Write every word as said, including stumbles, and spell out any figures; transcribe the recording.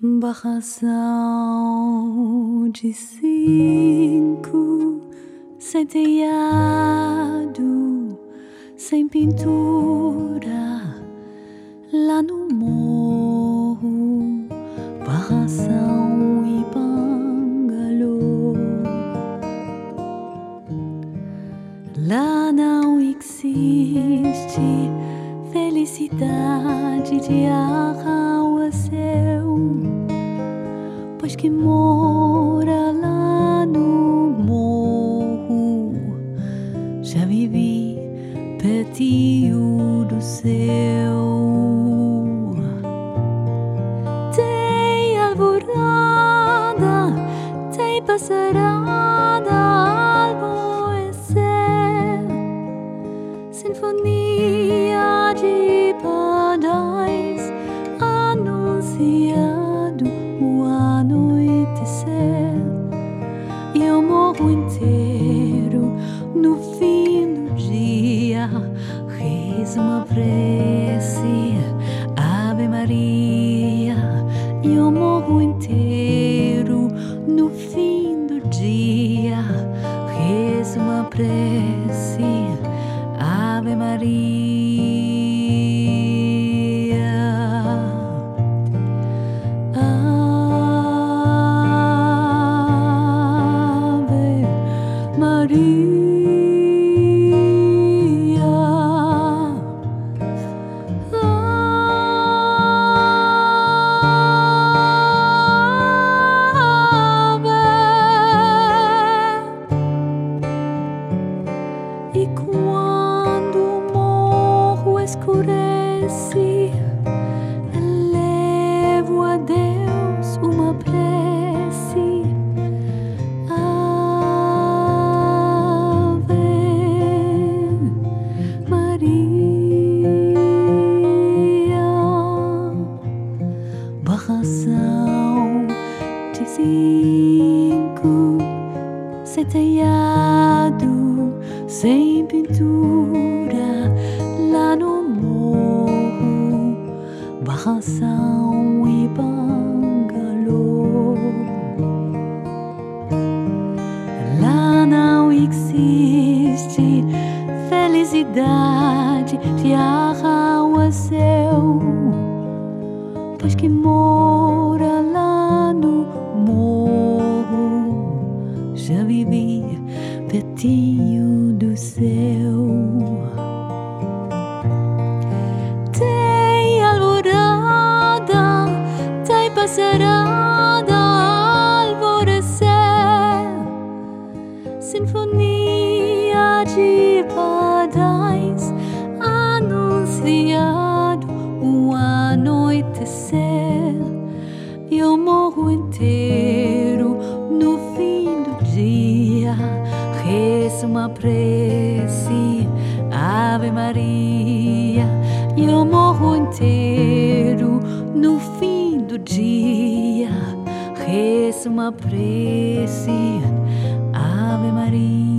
Barração de cinco, sem telhado, sem pintura, lá no morro, barração e bangalô. Lá não existe felicidade de arrau-a-céu, pois que mora lá no morro já vivi pertinho do céu. Tem alvorada, tem passarada, alvorecer, sinfonia de pardais anunciado o anoitecer, e o morro inteiro no fim do dia reza uma prece, Ave Maria. E o morro inteiro no fim do dia reza uma prece, Ave Maria. E quando o morro escurece, elevo a Deus uma prece, Ave Maria. Barração de cinco, sem telhado, sem pintura, lá no morro, barração e bangalô. Lá não existe felicidade de arrau-a-céu, pois que mora lá no morro já vivi pertinho do céu. Tem alvorada, tem passarada, alvorecer, sinfonia de pardais anunciado o anoitecer, e o morro inteiro no fim do dia reza uma prece, Ave Maria. E o morro inteiro no fim do dia reza uma prece, Ave Maria.